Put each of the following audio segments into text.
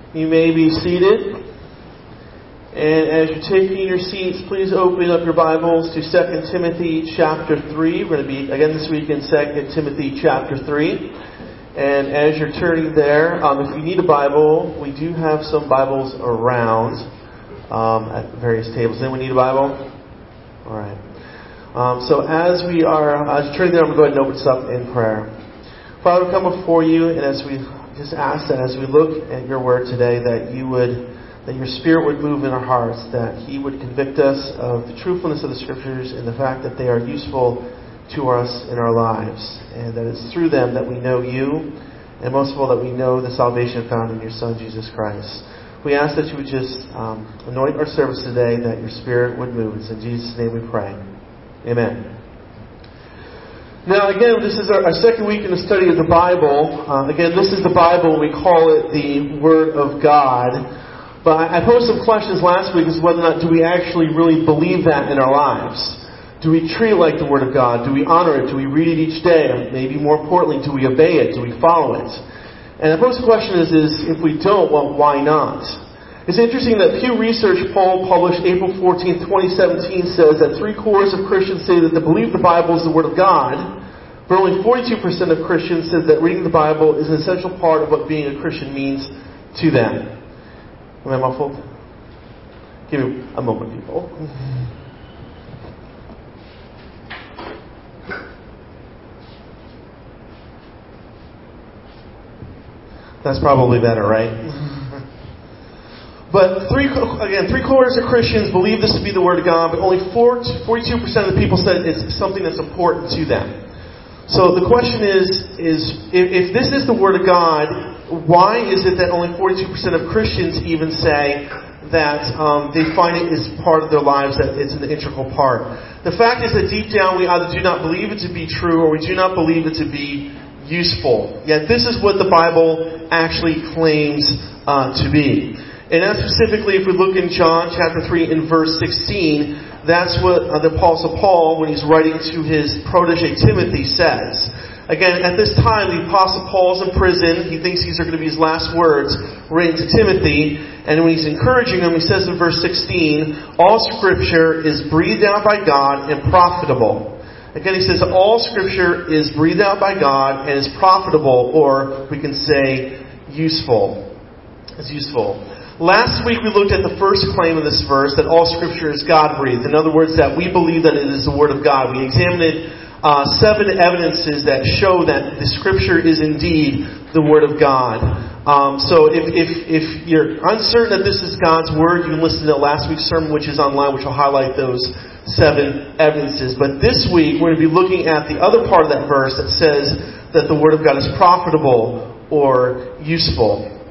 You may be seated. And as you're taking your seats, please open up your Bibles to 2 Timothy chapter 3. We're going to be, again this week, in 2 Timothy chapter 3. And as you're turning there, if you need a Bible, we do have some Bibles around at various tables. Anyone need a Bible? All right. So as you're turning there, I'm going to go ahead and open this up in prayer. Father, we come before you, and as we just ask that as we look at your word today, that your Spirit would move in our hearts, that He would convict us of the truthfulness of the Scriptures and the fact that they are useful to us in our lives, and that it's through them that we know you, and most of all that we know the salvation found in your Son, Jesus Christ. We ask that you would just anoint our service today, that your Spirit would move. It's in Jesus' name we pray. Amen. Now, again, this is our second week in the study of the Bible. Again, this is the Bible. We call it the Word of God. But I posed some questions last week as whether or not do we actually really believe that in our lives? Do we treat it like the Word of God? Do we honor it? Do we read it each day? Maybe more importantly, do we obey it? Do we follow it? And the first question is if we don't, well, why not? It's interesting that Pew Research poll published April 14, 2017 says that 3/4 of Christians say that they believe the Bible is the Word of God, but only 42% of Christians said that reading the Bible is an essential part of what being a Christian means to them. Am I muffled? Give me a moment, people. That's probably better, right? But 3/4 of Christians believe this to be the Word of God, but only 42% of the people said it's something that's important to them. So the question is if this is the Word of God, why is it that only 42% of Christians even say that they find it is part of their lives, that it's an integral part? The fact is that deep down we either do not believe it to be true or we do not believe it to be useful. Yet this is what the Bible actually claims to be. And as specifically, if we look in John chapter 3 in verse 16, that's what the Apostle Paul, when he's writing to his protege Timothy, says. Again, at this time, the Apostle Paul's in prison. He thinks these are going to be his last words written to Timothy. And when he's encouraging him, he says in verse 16, all Scripture is breathed out by God and profitable. Again, he says all Scripture is breathed out by God and is profitable, or we can say useful. It's useful. Last week we looked at the first claim of this verse, that all Scripture is God-breathed. In other words, that we believe that it is the Word of God. We examined 7 evidences that show that the Scripture is indeed the Word of God. So if you're uncertain that this is God's Word, you can listen to last week's sermon, which is online, which will highlight those 7 evidences. But this week we're going to be looking at the other part of that verse that says that the Word of God is profitable or useful.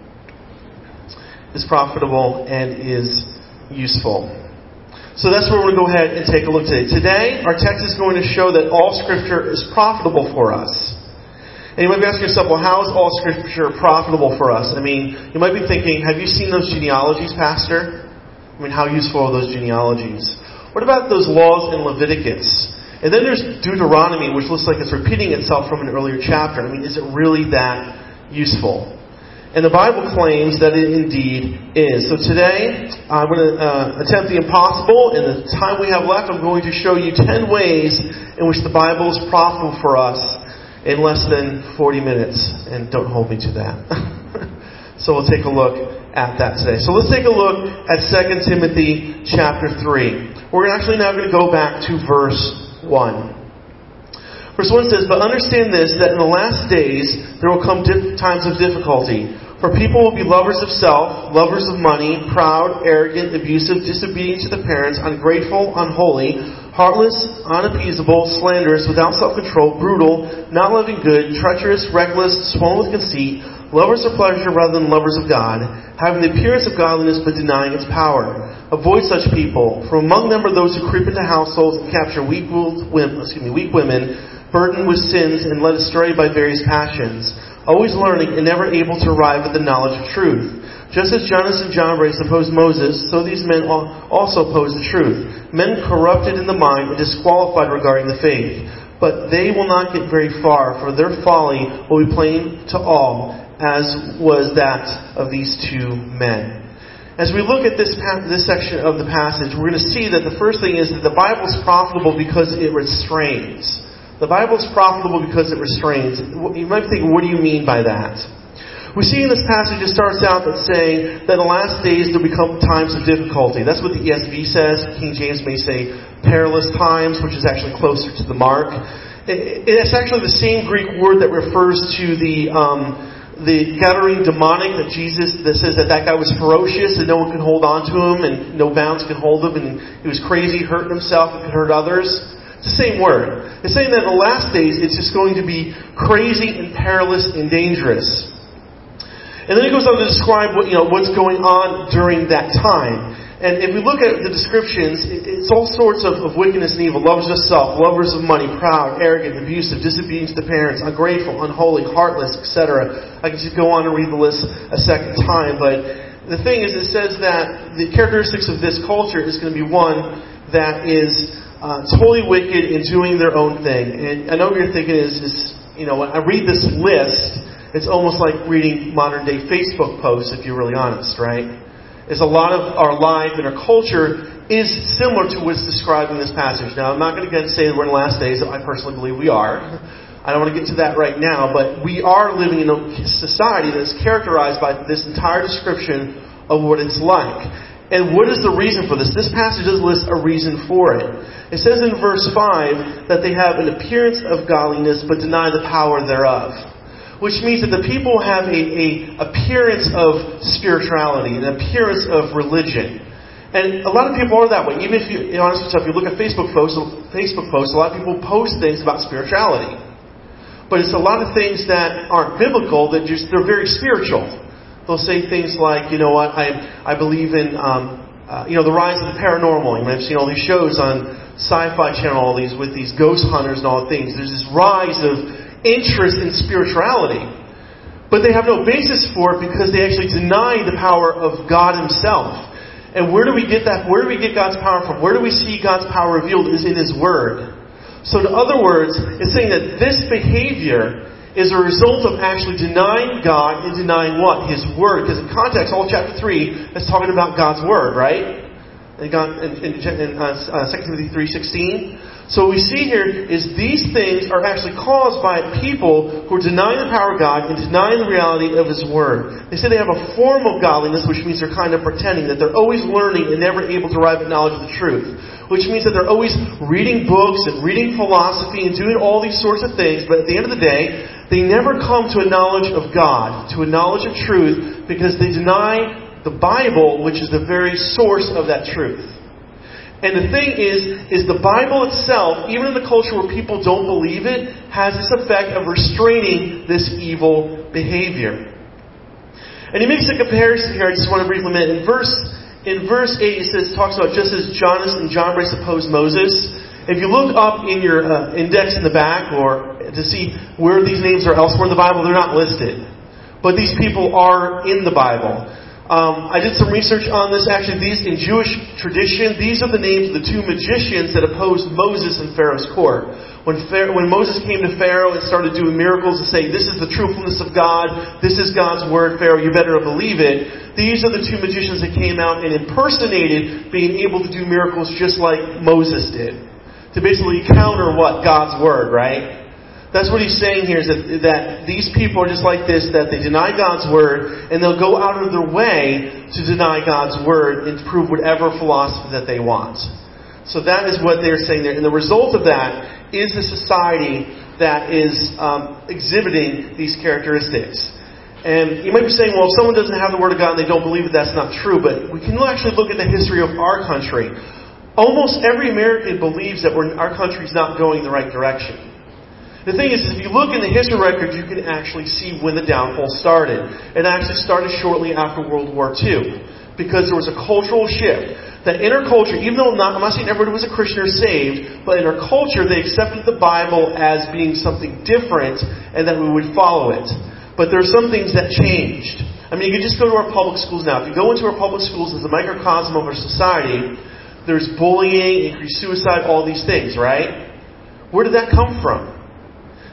Is profitable and is useful. So that's where we're going to go ahead and take a look today. Today, our text is going to show that all Scripture is profitable for us. And you might be asking yourself, well, how is all Scripture profitable for us? I mean, you might be thinking, have you seen those genealogies, Pastor? I mean, how useful are those genealogies? What about those laws in Leviticus? And then there's Deuteronomy, which looks like it's repeating itself from an earlier chapter. I mean, is it really that useful? And the Bible claims that it indeed is. So today, I'm going to attempt the impossible. In the time we have left, I'm going to show you 10 ways in which the Bible is profitable for us in less than 40 minutes. And don't hold me to that. So we'll take a look at that today. So let's take a look at 2 Timothy chapter 3. We're actually now going to go back to verse 1. Verse 1 says, but understand this, that in the last days there will come times of difficulty. For people will be lovers of self, lovers of money, proud, arrogant, abusive, disobedient to the parents, ungrateful, unholy, heartless, unappeasable, slanderous, without self-control, brutal, not loving good, treacherous, reckless, swollen with conceit, lovers of pleasure rather than lovers of God, having the appearance of godliness but denying its power. Avoid such people. For among them are those who creep into households and capture weak women, burdened with sins and led astray by various passions, always learning and never able to arrive at the knowledge of truth. Just as Jannes and Jambres opposed Moses, so these men also oppose the truth. Men corrupted in the mind and disqualified regarding the faith. But they will not get very far, for their folly will be plain to all, as was that of these two men. As we look at this section of the passage, we're going to see that the first thing is that the Bible is profitable because it restrains. The Bible is profitable because it restrains. You might think, what do you mean by that? We see in this passage, it starts out that saying that in the last days there become times of difficulty. That's what the ESV says. King James may say perilous times, which is actually closer to the mark. It's actually the same Greek word that refers to the Gadarene demonic that says that guy was ferocious and no one could hold on to him and no bounds could hold him and he was crazy, hurting himself and could hurt others. It's the same word. It's saying that in the last days it's just going to be crazy and perilous and dangerous. And then he goes on to describe what's going on during that time. And if we look at the descriptions, it's all sorts of wickedness and evil. Lovers of self, lovers of money, proud, arrogant, abusive, disobedient to parents, ungrateful, unholy, heartless, etc. I can just go on and read the list a second time. But the thing is, it says that the characteristics of this culture is going to be one that is totally wicked and doing their own thing. And I know what you're thinking is when I read this list, it's almost like reading modern-day Facebook posts, if you're really honest, right? Is a lot of our life and our culture is similar to what's described in this passage. Now, I'm not going to say that we're in the last days. I personally believe we are. I don't want to get to that right now, but we are living in a society that's characterized by this entire description of what it's like. And what is the reason for this? This passage does list a reason for it. It says in verse 5 that they have an appearance of godliness but deny the power thereof. Which means that the people have an appearance of spirituality, an appearance of religion. And a lot of people are that way. Even if you look at Facebook posts, a lot of people post things about spirituality. But it's a lot of things that aren't biblical, they're very spiritual. They'll say things like, I believe in, the rise of the paranormal. You might have seen all these shows on Sci-Fi Channel, all these with these ghost hunters and all things. There's this rise of interest in spirituality. But they have no basis for it because they actually deny the power of God Himself. And where do we get that? Where do we get God's power from? Where do we see God's power revealed? Is in His Word. So in other words, it's saying that this behavior is a result of actually denying God and denying what? His Word. Because in context, all chapter 3 is talking about God's Word, right? In 2 Timothy 3:16. So what we see here is these things are actually caused by people who are denying the power of God and denying the reality of His Word. They say they have a form of godliness, which means they're kind of pretending, that they're always learning and never able to arrive at knowledge of the truth. Which means that they're always reading books and reading philosophy and doing all these sorts of things, but at the end of the day, they never come to a knowledge of God, to a knowledge of truth, because they deny the Bible, which is the very source of that truth. And the thing is the Bible itself, even in the culture where people don't believe it, has this effect of restraining this evil behavior. And he makes a comparison here. I just want to briefly mention. In verse 8, it talks about just as Jannes and Jambres opposed Moses. If you look up in your index in the back, or to see where these names are elsewhere in the Bible, they're not listed. But these people are in the Bible. I did some research on this. Actually, in Jewish tradition, these are the names of the two magicians that opposed Moses in Pharaoh's court. When Moses came to Pharaoh and started doing miracles to say, this is the truthfulness of God, this is God's word, Pharaoh, you better believe it. These are the two magicians that came out and impersonated being able to do miracles just like Moses did. To basically counter what? God's word, right? That's what he's saying here, is that these people are just like this, that they deny God's Word, and they'll go out of their way to deny God's Word and to prove whatever philosophy that they want. So that is what they're saying there. And the result of that is a society that is exhibiting these characteristics. And you might be saying, well, if someone doesn't have the Word of God and they don't believe it, that's not true. But we can actually look at the history of our country. Almost every American believes that our country's not going in the right direction. The thing is, if you look in the history record, you can actually see when the downfall started. It actually started shortly after World War II. Because there was a cultural shift. That in our culture, even though I'm not saying everybody was a Christian or saved, but in our culture they accepted the Bible as being something different and that we would follow it. But there are some things that changed. I mean, you can just go to our public schools now. If you go into our public schools as a microcosm of our society, there's bullying, increased suicide, all these things, right? Where did that come from?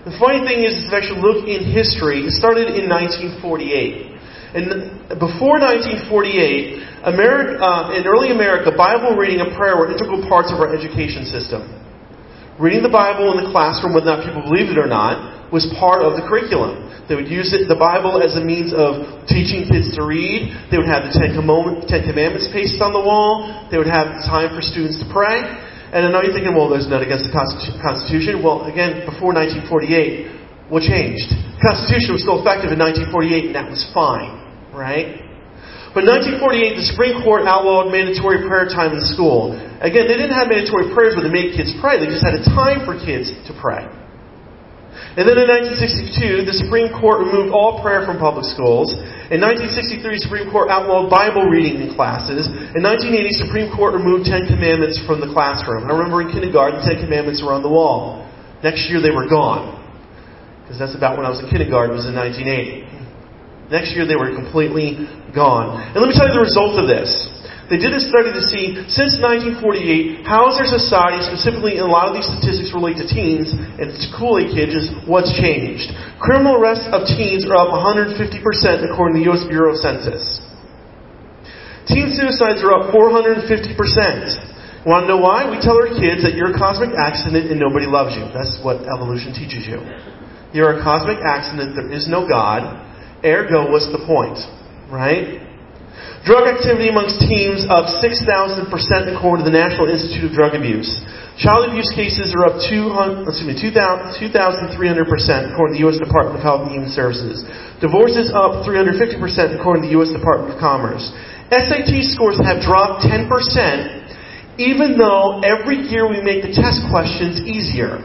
The funny thing is, if you actually look in history, it started in 1948. And before 1948, in early America, Bible reading and prayer were integral parts of our education system. Reading the Bible in the classroom, whether or not people believed it or not, was part of the curriculum. They would use the Bible as a means of teaching kids to read. They would have the Ten Commandments pasted on the wall. They would have time for students to pray. And I know you're thinking, well, there's none against the Constitution. Well, again, before 1948, what changed? The Constitution was still effective in 1948, and that was fine, right? But in 1948, the Supreme Court outlawed mandatory prayer time in school. Again, they didn't have mandatory prayers where they made kids pray. They just had a time for kids to pray. And then in 1962, the Supreme Court removed all prayer from public schools. In 1963, the Supreme Court outlawed Bible reading in classes. In 1980, the Supreme Court removed 10 Commandments from the classroom. I remember in kindergarten, 10 Commandments were on the wall. Next year, they were gone. Because that's about when I was in kindergarten, it was in 1980. Next year, they were completely gone. And let me tell you the result of this. They did a study to see, since 1948, how is our society, specifically in a lot of these statistics relate to teens and school-age kids, what's changed? Criminal arrests of teens are up 150% according to the U.S. Bureau of Census. Teen suicides are up 450%. You want to know why? We tell our kids that you're a cosmic accident and nobody loves you. That's what evolution teaches you. You're a cosmic accident, there is no God. Ergo, what's the point? Right? Drug activity amongst teens up 6,000% according to the National Institute of Drug Abuse. Child abuse cases are up 2,300% according to the U.S. Department of Health and Human Services. Divorces up 350% according to the U.S. Department of Commerce. SAT scores have dropped 10%, even though every year we make the test questions easier.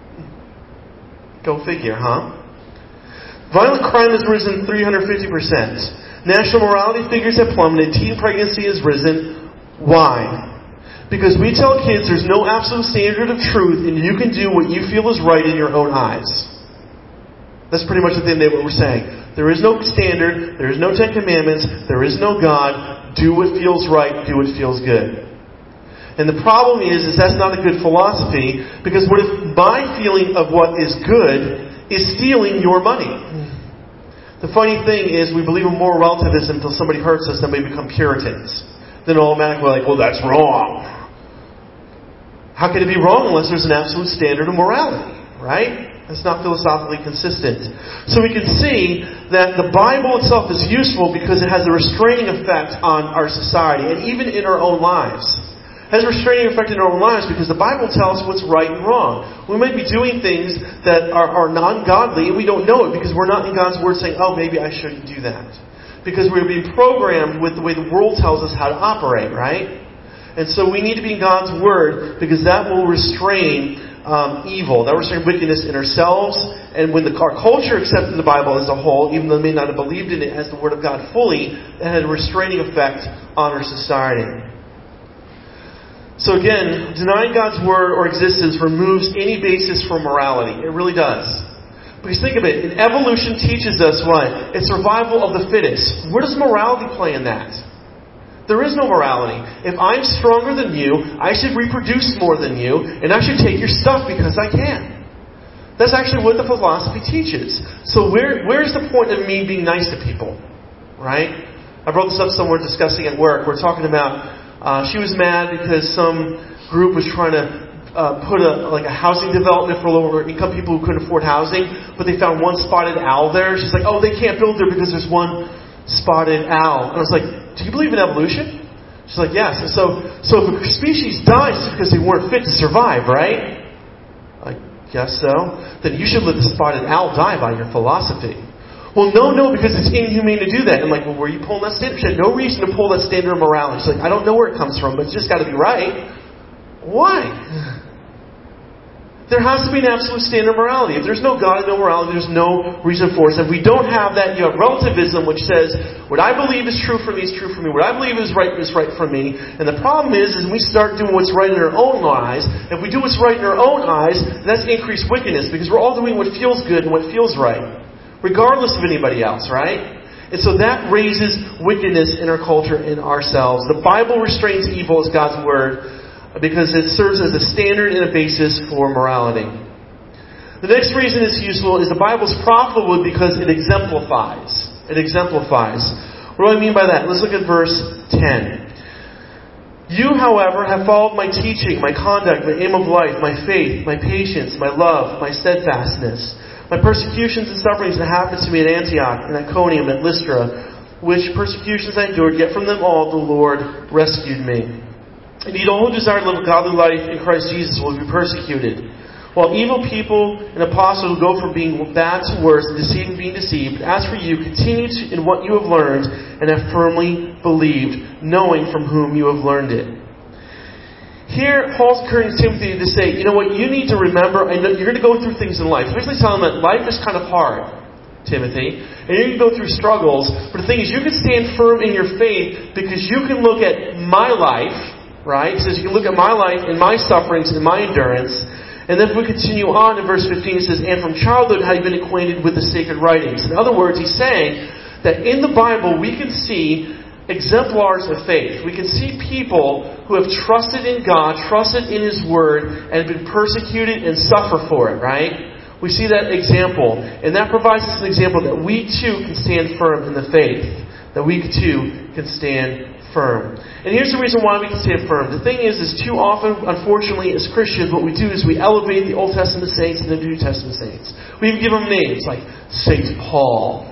Go figure, huh? Violent crime has risen 350%. National morality figures have plummeted. Teen pregnancy has risen. Why? Because we tell kids there's no absolute standard of truth and you can do what you feel is right in your own eyes. That's pretty much at the end of what we're saying. There is no standard. There is no Ten Commandments. There is no God. Do what feels right. Do what feels good. And the problem is that's not a good philosophy, because what if my feeling of what is good is stealing your money? The funny thing is, we believe in moral relativism until somebody hurts us, then we become Puritans. Then automatically we're like, well, that's wrong. How can it be wrong unless there's an absolute standard of morality, right? It's not philosophically consistent. So we can see that the Bible itself is useful because it has a restraining effect on our society, and even in our own lives. Has a restraining effect in our own lives because the Bible tells us what's right and wrong. We might be doing things that are non-godly and we don't know it because we're not in God's Word saying, oh, maybe I shouldn't do that. Because we're being programmed with the way the world tells us how to operate, right? And so we need to be in God's Word because that will restrain evil. That will restrain wickedness in ourselves. And when our culture accepted the Bible as a whole, even though they may not have believed in it as the Word of God fully, it had a restraining effect on our society. So again, denying God's Word or existence removes any basis for morality. It really does. Because think of it, and evolution teaches us what? It's survival of the fittest. Where does morality play in that? There is no morality. If I'm stronger than you, I should reproduce more than you, and I should take your stuff because I can. That's actually what the philosophy teaches. So where's the point of me being nice to people? Right? I brought this up somewhere discussing at work. We're talking about she was mad because some group was trying to put a housing development for lower income people who couldn't afford housing, but they found one spotted owl there. She's like, oh, they can't build there because there's one spotted owl. And I was like, do you believe in evolution? She's like, yes. And so if a species dies, it's because they weren't fit to survive, right? I guess so. Then you should let the spotted owl die by your philosophy. Well, no, because it's inhumane to do that. And like, well, where are you pulling that standard? She had no reason to pull that standard of morality. She's like, I don't know where it comes from, but it's just got to be right. Why? There has to be an absolute standard of morality. If there's no God and no morality, there's no reason for it. So if we don't have that, you have relativism, which says, what I believe is true for me is true for me. What I believe is right for me. And the problem is we start doing what's right in our own eyes. If we do what's right in our own eyes, that's increased wickedness, because we're all doing what feels good and what feels right, regardless of anybody else, right? And so that raises wickedness in our culture, in ourselves. The Bible restrains evil as God's Word because it serves as a standard and a basis for morality. The next reason it's useful is the Bible's profitable because it exemplifies. It exemplifies. What do I mean by that? Let's look at verse 10. You, however, have followed my teaching, my conduct, my aim of life, my faith, my patience, my love, my steadfastness, my persecutions and sufferings that happened to me at Antioch and Iconium and Lystra, which persecutions I endured, yet from them all the Lord rescued me. Indeed, all who desire to live a godly life in Christ Jesus will be persecuted. While evil people and apostles will go from being bad to worse and deceiving being deceived, as for you, continue in what you have learned and have firmly believed, knowing from whom you have learned it. Here, Paul's encouraging Timothy to say, you know what, you need to remember, I know you're going to go through things in life. He's basically telling him that life is kind of hard, Timothy, and you're going to go through struggles, but the thing is, you can stand firm in your faith because you can look at my life, right? He says you can look at my life and my sufferings and my endurance. And then if we continue on in verse 15, it says, and from childhood have you been acquainted with the sacred writings. In other words, he's saying that in the Bible we can see exemplars of faith. We can see people who have trusted in God, trusted in His Word, and have been persecuted and suffer for it, right? We see that example. And that provides us an example that we too can stand firm in the faith. That we too can stand firm. And here's the reason why we can stand firm. The thing is too often, unfortunately, as Christians, what we do is we elevate the Old Testament saints and the New Testament saints. We even give them names like Saint Paul,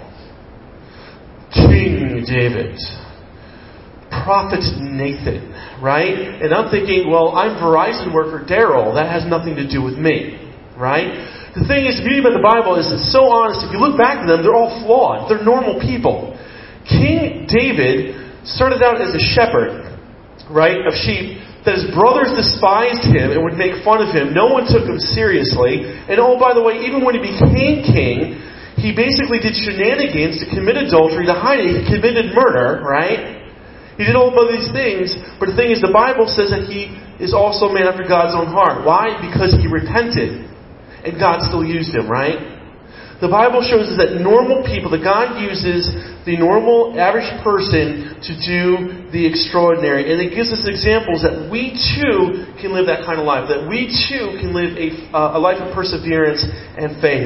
King David, Prophet Nathan, right? And I'm thinking, well, I'm Verizon worker Daryl. That has nothing to do with me, right? The thing is, the beauty about the Bible is it's so honest. If you look back at them, they're all flawed. They're normal people. King David started out as a shepherd, right, of sheep, that his brothers despised him and would make fun of him. No one took him seriously. And oh, by the way, even when he became king, he basically did shenanigans to commit adultery, to hide it. He committed murder, right? He did all of these things, but the thing is, the Bible says that he is also a man after God's own heart. Why? Because he repented, and God still used him, right? The Bible shows us that normal people, that God uses the normal, average person to do the extraordinary. And it gives us examples that we too can live that kind of life. That we too can live a life of perseverance and faith.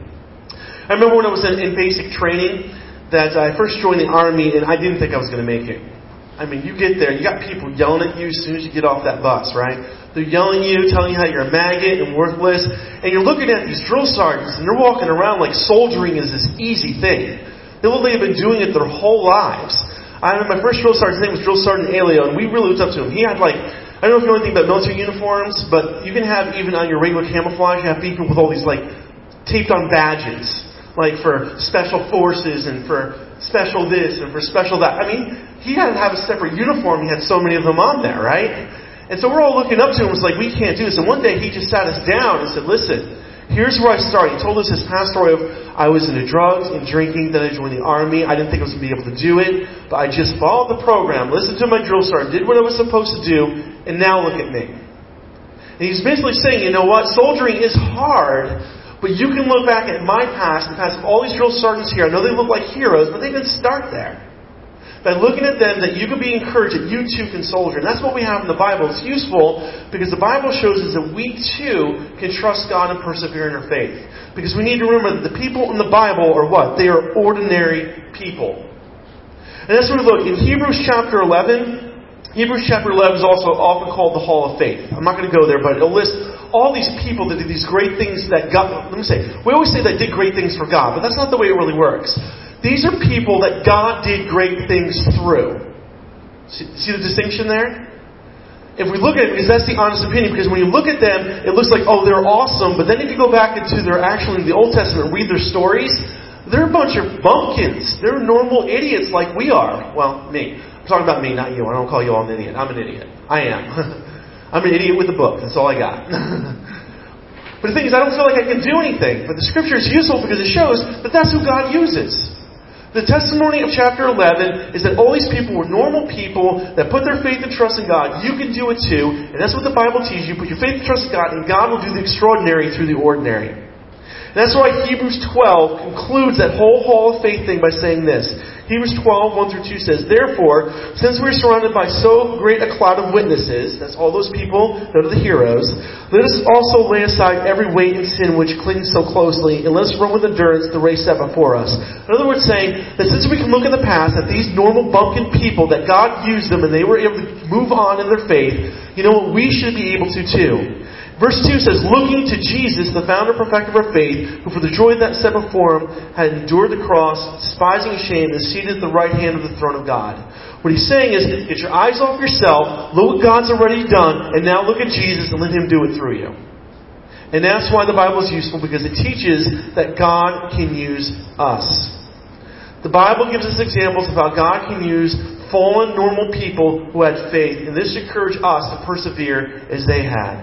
I remember when I was in basic training that I first joined the Army and I didn't think I was going to make it. I mean, you get there, you got people yelling at you as soon as you get off that bus, right? They're yelling at you, telling you how you're a maggot and worthless. And you're looking at these drill sergeants and they're walking around like soldiering is this easy thing. They look like they've been doing it their whole lives. I remember my first drill sergeant's name was Drill Sergeant Aleo, and we really looked up to him. He had I don't know if you know anything about military uniforms, but you can have, even on your regular camouflage, you have people with all these taped on badges. Like for special forces and for special this and for special that. I mean, he had to have a separate uniform. He had so many of them on there, right? And so we're all looking up to him. It's like, we can't do this. And one day he just sat us down and said, listen, here's where I started. He told us his past story of, I was into drugs and drinking, then I joined the Army. I didn't think I was going to be able to do it, but I just followed the program, listened to my drill sergeant, did what I was supposed to do, and now look at me. And he's basically saying, you know what? Soldiering is hard, but you can look back at my past, the past of all these drill sergeants here. I know they look like heroes, but they didn't start there. By looking at them, that you can be encouraged that you too can soldier. And that's what we have in the Bible. It's useful because the Bible shows us that we too can trust God and persevere in our faith. Because we need to remember that the people in the Bible are what? They are ordinary people. And that's what we look in Hebrews chapter 11. Hebrews chapter 11 is also often called the Hall of Faith. I'm not going to go there, but it'll list all these people that did these great things that God... Let me say, we always say that did great things for God, but that's not the way it really works. These are people that God did great things through. See the distinction there? If we look at it, because that's the honest opinion, because when you look at them, it looks like, oh, they're awesome, but then if you go back into the Old Testament and read their stories, they're a bunch of bumpkins. They're normal idiots like we are. Well, me. I'm talking about me, not you. I don't call you all an idiot. I'm an idiot. I am. I'm an idiot with a book. That's all I got. But the thing is, I don't feel like I can do anything. But the Scripture is useful because it shows that that's who God uses. The testimony of chapter 11 is that all these people were normal people that put their faith and trust in God. You can do it too. And that's what the Bible teaches you. Put your faith and trust in God, and God will do the extraordinary through the ordinary. And that's why Hebrews 12 concludes that whole Hall of Faith thing by saying this. Hebrews 12:1-2 says, "Therefore, since we are surrounded by so great a cloud of witnesses," that's all those people that are the heroes, "let us also lay aside every weight and sin which clings so closely, and let us run with endurance the race set before us." In other words, saying that since we can look in the past at these normal bumpkin people, that God used them and they were able to move on in their faith, you know what, we should be able to too. Verse 2 says, "Looking to Jesus, the founder and perfecter of our faith, who for the joy that set before him had endured the cross, despising shame, and is seated at the right hand of the throne of God." What he's saying is, get your eyes off yourself, look what God's already done, and now look at Jesus and let Him do it through you. And that's why the Bible is useful, because it teaches that God can use us. The Bible gives us examples of how God can use fallen, normal people who had faith, and this should encourage us to persevere as they had.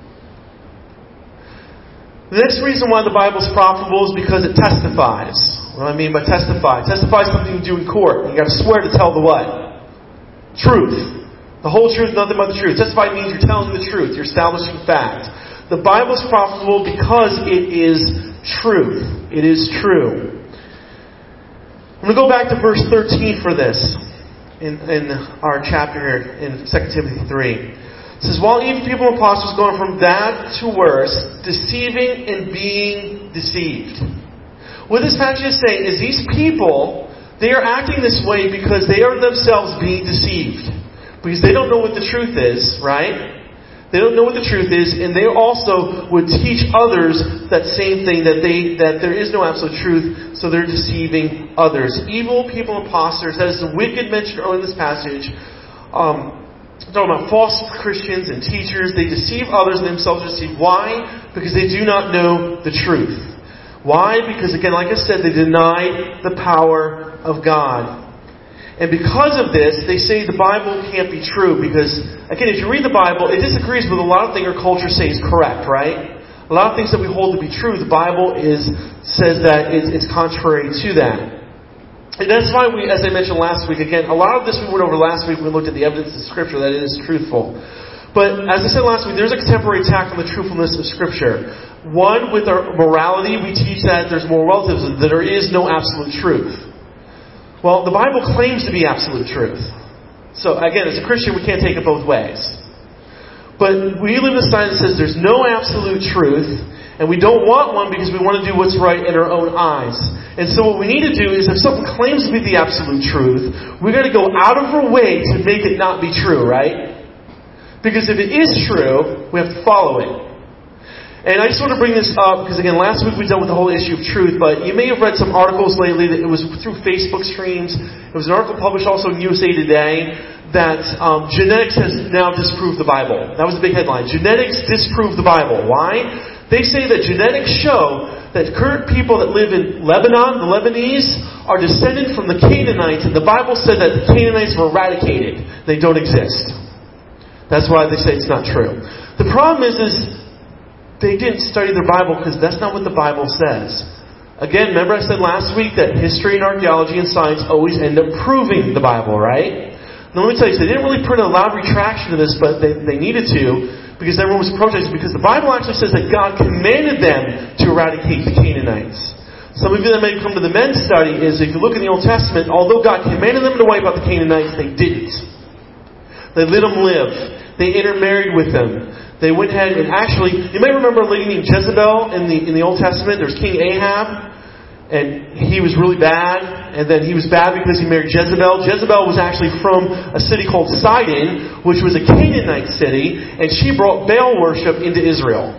The next reason why the Bible is profitable is because it testifies. What do I mean by testify? Testify is something you do in court. You got to swear to tell the what? Truth. The whole truth, nothing but the truth. Testify means you're telling the truth. You're establishing fact. The Bible is profitable because it is truth. It is true. I'm going to go back to verse 13 for this in our chapter here in 2 Timothy 3. It says, "While even people and apostles going from bad to worse, deceiving and being deceived." What this passage is saying is these people, they are acting this way because they are themselves being deceived. Because they don't know what the truth is, right? They don't know what the truth is, and they also would teach others that same thing, that there is no absolute truth, so they're deceiving others. Evil people and imposters, that is the wicked mentioned earlier in this passage. Talking about false Christians and teachers, they deceive others and themselves deceive. Why? Because they do not know the truth. Why? Because again, like I said, they deny the power of God. And because of this, they say the Bible can't be true. Because, again, if you read the Bible, it disagrees with a lot of things our culture says is correct, right? A lot of things that we hold to be true, the Bible says that it's contrary to that. And that's why we, as I mentioned last week, again, a lot of this we went over last week when we looked at the evidence of Scripture that it is truthful. But as I said last week, there's a contemporary attack on the truthfulness of Scripture. One, with our morality, we teach that there's more relativism, that there is no absolute truth. Well, the Bible claims to be absolute truth. So again, as a Christian, we can't take it both ways. But we live in a society that says there's no absolute truth, and we don't want one because we want to do what's right in our own eyes. And so what we need to do is, if something claims to be the absolute truth, we're going to go out of our way to make it not be true, right? Because if it is true, we have to follow it. And I just want to bring this up because, again, last week we dealt with the whole issue of truth, but you may have read some articles lately that it was through Facebook streams. It was an article published also in USA Today that genetics has now disproved the Bible. That was the big headline. Genetics disprove the Bible. Why? They say that genetics show that current people that live in Lebanon, the Lebanese, are descended from the Canaanites, and the Bible said that the Canaanites were eradicated. They don't exist. That's why they say it's not true. The problem is they didn't study their Bible because that's not what the Bible says. Again, remember I said last week that history and archaeology and science always end up proving the Bible, right? Now let me tell you, so they didn't really put a loud retraction to this, but they needed to because everyone was protesting. Because the Bible actually says that God commanded them to eradicate the Canaanites. Some of you that may come to the men's study is, if you look in the Old Testament, although God commanded them to wipe out the Canaanites, they didn't. They let them live. They intermarried with them. They went ahead and actually, you may remember a lady named Jezebel in the Old Testament. There's King Ahab, and he was really bad, and then he was bad because he married Jezebel. Jezebel was actually from a city called Sidon, which was a Canaanite city, and she brought Baal worship into Israel.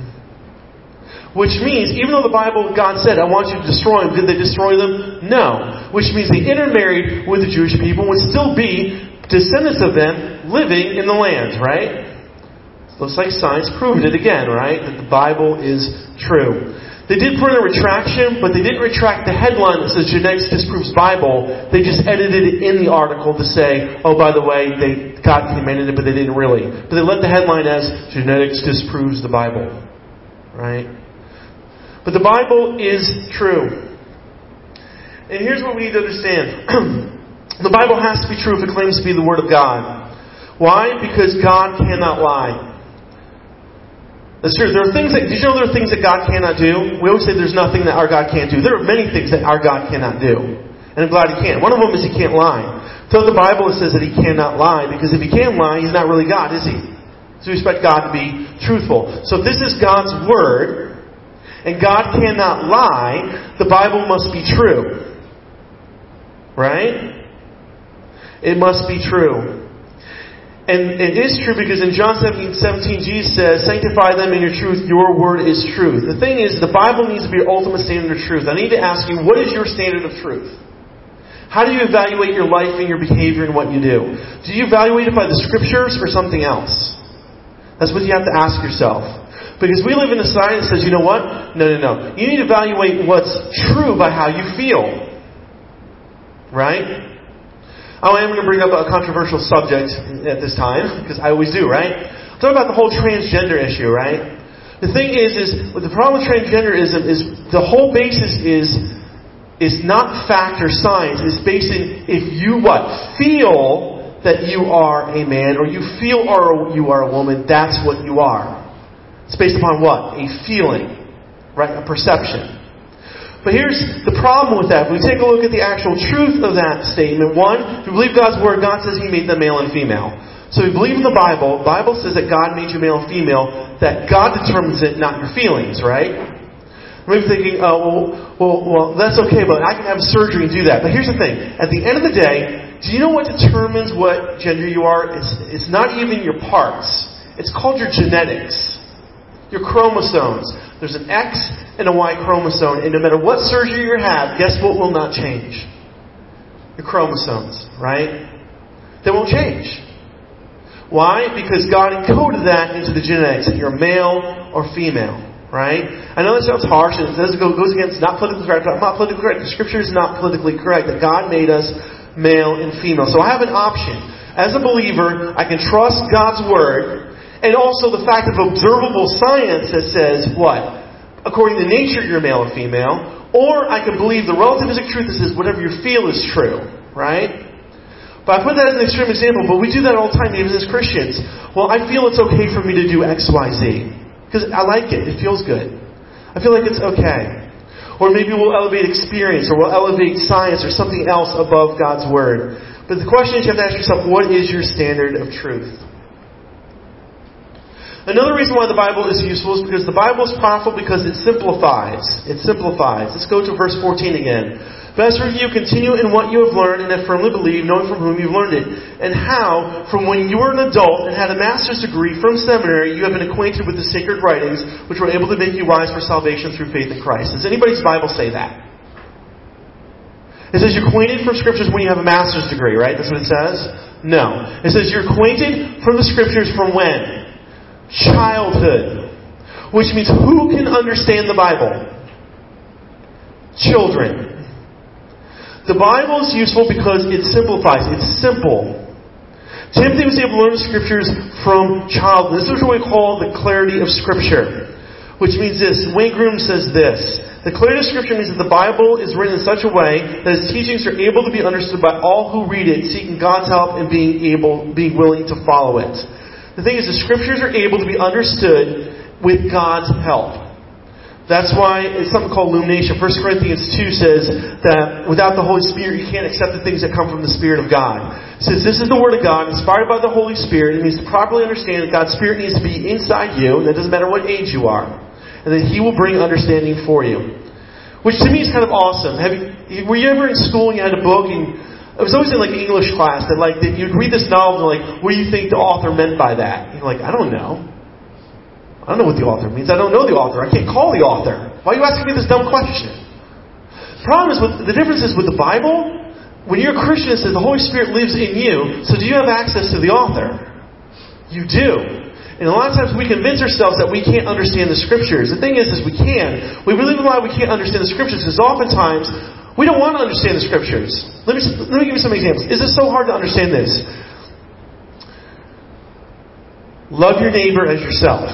Which means, even though the Bible, God said, I want you to destroy them, did they destroy them? No. Which means they intermarried with the Jewish people, would still be descendants of them living in the land, right? Looks like science proved it again, right? That the Bible is true. They did put in a retraction, but they didn't retract the headline that says genetics disproves Bible. They just edited it in the article to say, oh, by the way, God commanded it, but they didn't really. But they left the headline as genetics disproves the Bible, right? But the Bible is true. And here's what we need to understand. The Bible has to be true if it claims to be the Word of God. Why? Because God cannot lie. That's true. Did you know there are things that God cannot do? We always say there's nothing that our God can't do. There are many things that our God cannot do. And I'm glad he can't. One of them is he can't lie. So the Bible says that he cannot lie, because if he can lie, he's not really God, is he? So we expect God to be truthful. So if this is God's Word, and God cannot lie, the Bible must be true. Right? It must be true. And it is true because in John 17:17, Jesus says, sanctify them in your truth, your word is truth. The thing is, the Bible needs to be your ultimate standard of truth. I need to ask you, what is your standard of truth? How do you evaluate your life and your behavior and what you do? Do you evaluate it by the Scriptures or something else? That's what you have to ask yourself. Because we live in a society that says, you know what? No. You need to evaluate what's true by how you feel. Right? I am going to bring up a controversial subject at this time, because I always do, right? I'm talking about the whole transgender issue, right? The thing is the problem with transgenderism is the whole basis is not fact or science. It's based in if you feel that you are a man, or you feel you are a woman, that's what you are. It's based upon what? A feeling, right? A perception. But here's the problem with that. When we take a look at the actual truth of that statement, one, if we believe God's Word, God says He made them male and female. So if we believe in the Bible says that God made you male and female, that God determines it, not your feelings, right? Maybe thinking, well, that's okay, but I can have surgery and do that. But here's the thing. At the end of the day, do you know what determines what gender you are? It's not even your parts. It's called your genetics. Your chromosomes. There's an X and a Y chromosome, and no matter what surgery you have, guess what will not change? Your chromosomes, right? They won't change. Why? Because God encoded that into the genetics, that you're male or female, right? I know that sounds harsh, and it goes against, not politically correct. I'm not politically correct. The Scripture is not politically correct, that God made us male and female. So I have an option. As a believer, I can trust God's Word, and also the fact of observable science that says, what? According to nature, you're male or female. Or I can believe the relativistic truth that says whatever you feel is true. Right? But I put that as an extreme example, but we do that all the time, even as Christians. Well, I feel it's okay for me to do X, Y, Z. Because I like it. It feels good. I feel like it's okay. Or maybe we'll elevate experience, or we'll elevate science, or something else above God's Word. But the question is, you have to ask yourself, what is your standard of truth? Another reason why the Bible is useful is because the Bible is powerful because it simplifies. It simplifies. Let's go to verse 14 again. But as for you, continue in what you have learned and have firmly believed, knowing from whom you've learned it, and how, from when you were an adult and had a master's degree from seminary, you have been acquainted with the sacred writings, which were able to make you wise for salvation through faith in Christ. Does anybody's Bible say that? It says you're acquainted from Scriptures when you have a master's degree, right? That's what it says? No. It says you're acquainted from the Scriptures from when? Childhood. Which means who can understand the Bible? Children. The Bible is useful because it simplifies. It's simple. Timothy was able to learn the Scriptures from childhood. This is what we call the clarity of Scripture. Which means this. Wayne Grudem says this. The clarity of Scripture means that the Bible is written in such a way that its teachings are able to be understood by all who read it, seeking God's help and being willing to follow it. The thing is, the Scriptures are able to be understood with God's help. That's why it's something called illumination. 1 Corinthians 2 says that without the Holy Spirit, you can't accept the things that come from the Spirit of God. It says this is the Word of God, inspired by the Holy Spirit. It means to properly understand that God's Spirit needs to be inside you, and it doesn't matter what age you are. And that He will bring understanding for you. Which to me is kind of awesome. Were you ever in school and you had a book and it was always in like English class that you'd read this novel and what do you think the author meant by that? And you're like, I don't know. I don't know what the author means. I don't know the author. I can't call the author. Why are you asking me this dumb question? The problem is, the difference is with the Bible, when you're a Christian, it says the Holy Spirit lives in you, so do you have access to the author? You do. And a lot of times we convince ourselves that we can't understand the Scriptures. The thing is we can. We believe why we can't understand the Scriptures because oftentimes we don't want to understand the Scriptures. Let me give you some examples. Is it so hard to understand this? Love your neighbor as yourself.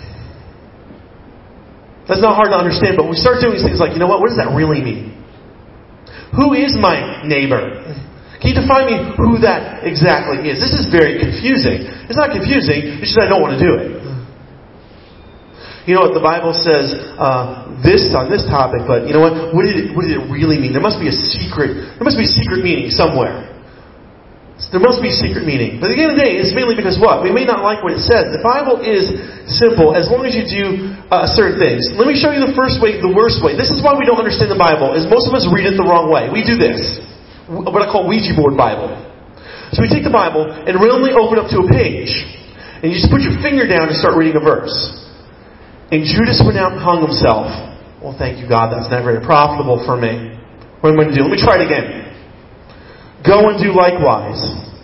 That's not hard to understand, but we start doing these things like, you know what does that really mean? Who is my neighbor? Can you define me who that exactly is? This is very confusing. It's not confusing, it's just I don't want to do it. you know what, the Bible says this on this topic, but you know what did it really mean? There must be a secret meaning somewhere. There must be a secret meaning. But at the end of the day, it's mainly because what? We may not like what it says. The Bible is simple as long as you do certain things. Let me show you the first way, the worst way. This is why we don't understand the Bible, is most of us read it the wrong way. We do this, what I call Ouija board Bible. So we take the Bible and randomly open up to a page. And you just put your finger down and start reading a verse. And Judas went out and hung himself. Well, thank you, God. That's not very profitable for me. What am I going to do? Let me try it again. Go and do likewise.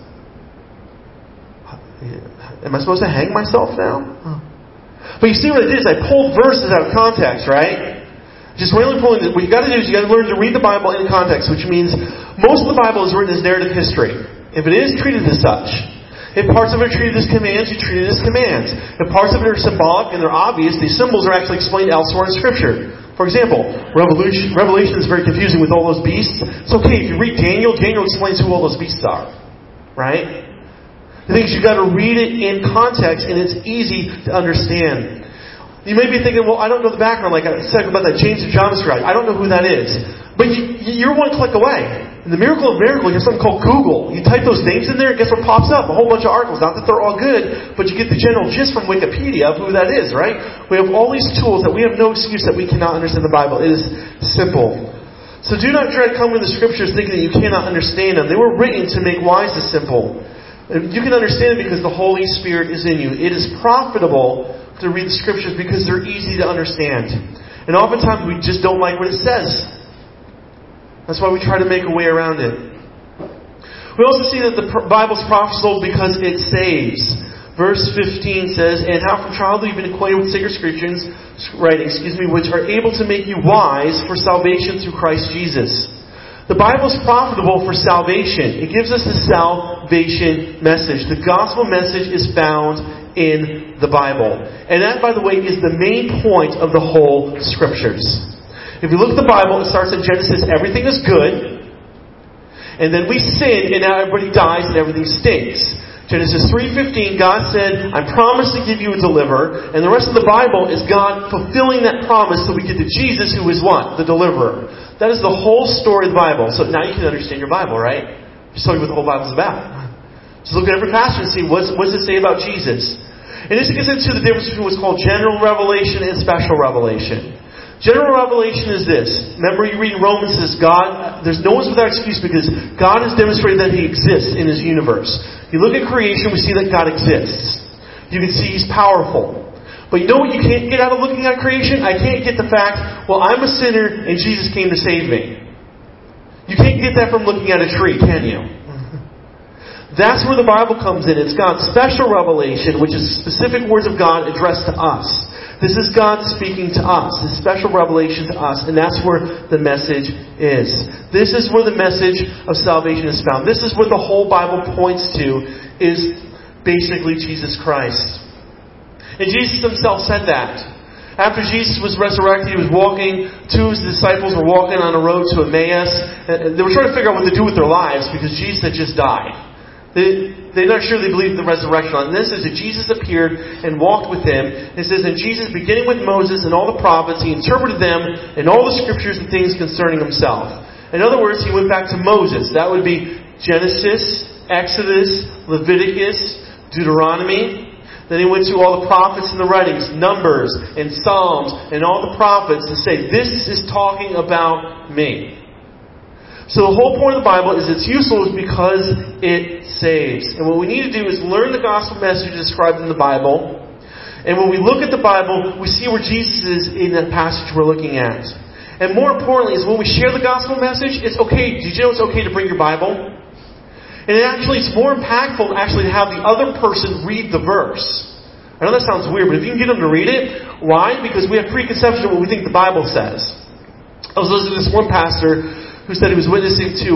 Am I supposed to hang myself now? But you see what I did is I pulled verses out of context, right? Just randomly pulling it. What you got to do is you got to learn to read the Bible in context, which means most of the Bible is written as narrative history. If it is, treated as such. If parts of it are treated as commands, you treat it as commands. If parts of it are symbolic and they're obvious, these symbols are actually explained elsewhere in Scripture. For example, Revelation is very confusing with all those beasts. It's okay if you read Daniel explains who all those beasts are. Right? The thing is, you've got to read it in context, and it's easy to understand. You may be thinking, well, I don't know the background, like I said about that James and John scribe. I don't know who that is. But you're one click away. In the miracle of miracles, you have something called Google. You type those names in there, and guess what pops up? A whole bunch of articles. Not that they're all good, but you get the general gist from Wikipedia of who that is, right? We have all these tools that we have no excuse that we cannot understand the Bible. It is simple. So do not dread coming to the Scriptures thinking that you cannot understand them. They were written to make wise the simple. You can understand it because the Holy Spirit is in you. It is profitable to read the Scriptures because they're easy to understand. And oftentimes we just don't like what it says. That's why we try to make a way around it. We also see that the Bible's profitable because it saves. Verse 15 says, and how from childhood you've been acquainted with sacred scriptures, which are able to make you wise for salvation through Christ Jesus. The Bible is profitable for salvation. It gives us the salvation message. The gospel message is found in the Bible. And that, by the way, is the main point of the whole Scriptures. If you look at the Bible, it starts in Genesis, everything is good. And then we sin, and now everybody dies, and everything stinks. Genesis 3:15, God said, I promise to give you a deliverer. And the rest of the Bible is God fulfilling that promise so we get to Jesus, who is what? The deliverer. That is the whole story of the Bible. So now you can understand your Bible, right? Just tell you what the whole Bible is about. Just look at every passage and see what does it say about Jesus. And this gets into the difference between what's called general revelation and special revelation. General revelation is this. Remember, you read Romans, says there's no one's without excuse because God has demonstrated that He exists in His universe. You look at creation, we see that God exists. You can see He's powerful. But you know what you can't get out of looking at creation? I can't get the fact, well, I'm a sinner and Jesus came to save me. You can't get that from looking at a tree, can you? That's where the Bible comes in. It's God's special revelation, which is specific words of God addressed to us. This is God speaking to us, His special revelation to us, and that's where the message is. This is where the message of salvation is found. This is what the whole Bible points to, is basically Jesus Christ. And Jesus Himself said that. After Jesus was resurrected, He was walking, two of His disciples were walking on a road to Emmaus. They were trying to figure out what to do with their lives because Jesus had just died. They're not sure they believed in the resurrection. And this is that Jesus appeared and walked with them. It says, and Jesus, beginning with Moses and all the prophets, He interpreted them in all the scriptures and things concerning Himself. In other words, He went back to Moses. That would be Genesis, Exodus, Leviticus, Deuteronomy. Then He went to all the prophets and the writings, Numbers and Psalms and all the prophets to say, this is talking about me. So the whole point of the Bible is it's useful because it saves. And what we need to do is learn the gospel message described in the Bible. And when we look at the Bible, we see where Jesus is in that passage we're looking at. And more importantly is when we share the gospel message, it's okay. Did you know it's okay to bring your Bible? And it's more impactful actually to have the other person read the verse. I know that sounds weird, but if you can get them to read it, why? Because we have preconceptions of what we think the Bible says. I was listening to this one pastor who said he was witnessing to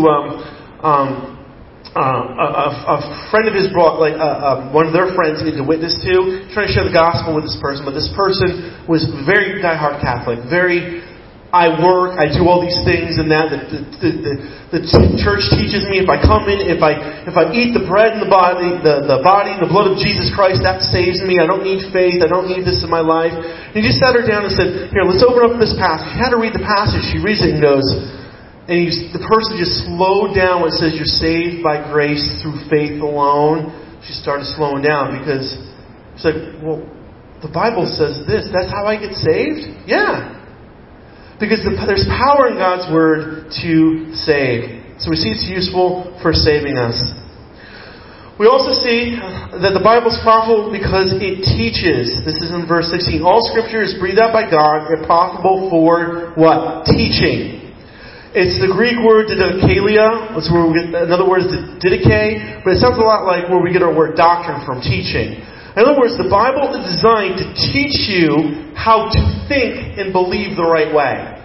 a friend of his brought, one of their friends into witness to, trying to share the gospel with this person. But this person was very diehard Catholic, very I work, I do all these things and that. The church teaches me if I come in, if I eat the bread and the body and the blood of Jesus Christ, that saves me. I don't need faith. I don't need this in my life. And he just sat her down and said, here, let's open up this passage. He had her read the passage. She reads it and goes, and the person just slowed down when it says you're saved by grace through faith alone. She started slowing down because she's like, well, the Bible says this. That's how I get saved? Yeah. Because there's power in God's Word to save. So we see it's useful for saving us. We also see that the Bible is profitable because it teaches. This is in verse 16. All Scripture is breathed out by God and profitable for what? Teaching. It's the Greek word didakalia. That's where we get, another word is didike. But it sounds a lot like where we get our word doctrine from, teaching. In other words, the Bible is designed to teach you how to think and believe the right way.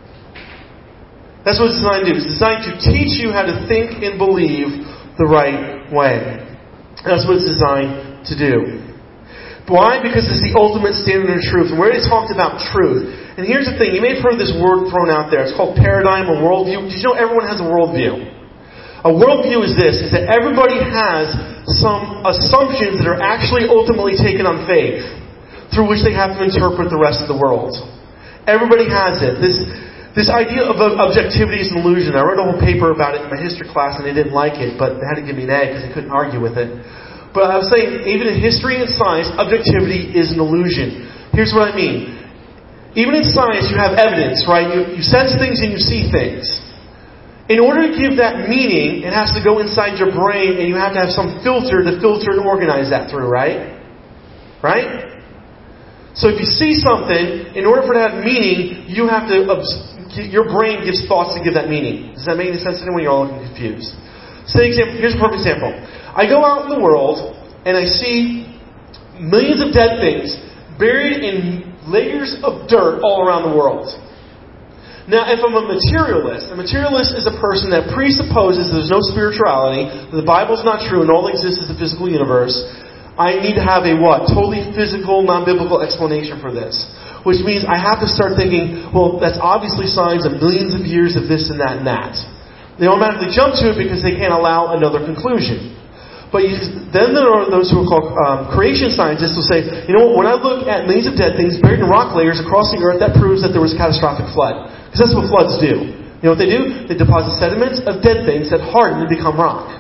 That's what it's designed to do. It's designed to teach you how to think and believe the right way. That's what it's designed to do. Why? Because it's the ultimate standard of truth. And we already talked about truth. And here's the thing. You may have heard this word thrown out there. It's called paradigm or worldview. Did you know everyone has a worldview? A worldview is this, is that everybody has some assumptions that are actually ultimately taken on faith, through which they have to interpret the rest of the world. Everybody has it. This idea of objectivity is an illusion. I wrote a whole paper about it in my history class, and they didn't like it, but they had to give me an A because they couldn't argue with it. But I was saying, even in history and science, objectivity is an illusion. Here's what I mean. Even in science, you have evidence, right? You sense things and you see things. In order to give that meaning, it has to go inside your brain, and you have to have some filter to filter and organize that through, right? Right? So if you see something, in order for it to have meaning, you have to, your brain gives thoughts to give that meaning. Does that make any sense to anyone? You're all looking confused. So here's a perfect example. I go out in the world, and I see millions of dead things buried in layers of dirt all around the world. Now, if I'm a materialist is a person that presupposes there's no spirituality, that the Bible's not true, and all that exists is the physical universe. I need to have a what? Totally physical, non-biblical explanation for this. Which means I have to start thinking, well, that's obviously signs of millions of years of this and that and that. They automatically jump to it because they can't allow another conclusion. But then there are those who are called creation scientists who say, you know what, when I look at millions of dead things buried in rock layers across the earth, that proves that there was a catastrophic flood. Because that's what floods do. You know what they do? They deposit sediments of dead things that harden and become rock.